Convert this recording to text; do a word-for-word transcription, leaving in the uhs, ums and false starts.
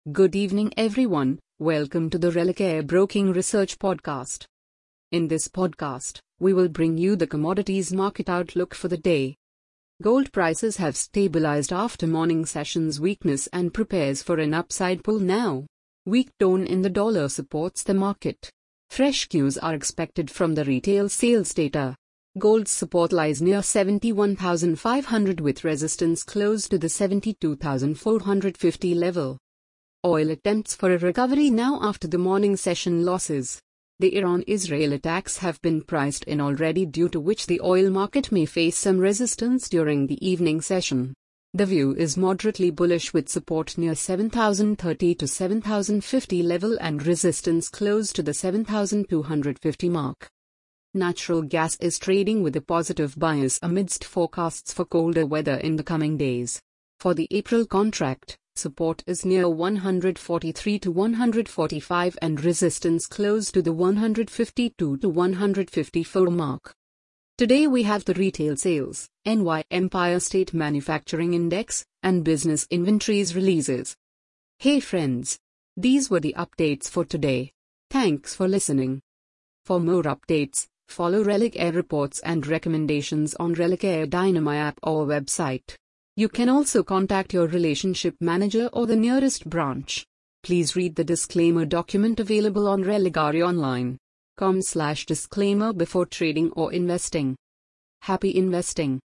Good evening, everyone. Welcome to the Relicare Broking Research Podcast. In this podcast, we will bring you the commodities market outlook for the day. Gold prices have stabilized after morning session's weakness and prepares for an upside pull now. Weak tone in the dollar supports the market. Fresh cues are expected from the retail sales data. Gold's support lies near seventy-one thousand five hundred with resistance close to the seventy-two thousand four hundred fifty level. Oil attempts for a recovery now after the morning session losses. The Iran-Israel attacks have been priced in already, due to which the oil market may face some resistance during the evening session. The view is moderately bullish with support near seven thousand thirty to seven thousand fifty level and resistance close to the seven thousand two hundred fifty mark. Natural gas is trading with a positive bias amidst forecasts for colder weather in the coming days. For the April contract, support is near one hundred forty-three to one hundred forty-five and resistance close to the one hundred fifty-two to one hundred fifty-four mark. Today we have the retail sales, N Y Empire State Manufacturing Index, and business inventories releases. Hey friends! These were the updates for today. Thanks for listening. For more updates, follow Relicare reports and recommendations on Relicare Dynamo app or website. You can also contact your relationship manager or the nearest branch. Please read the disclaimer document available on religaryonline dot com slash disclaimer before trading or investing. Happy investing!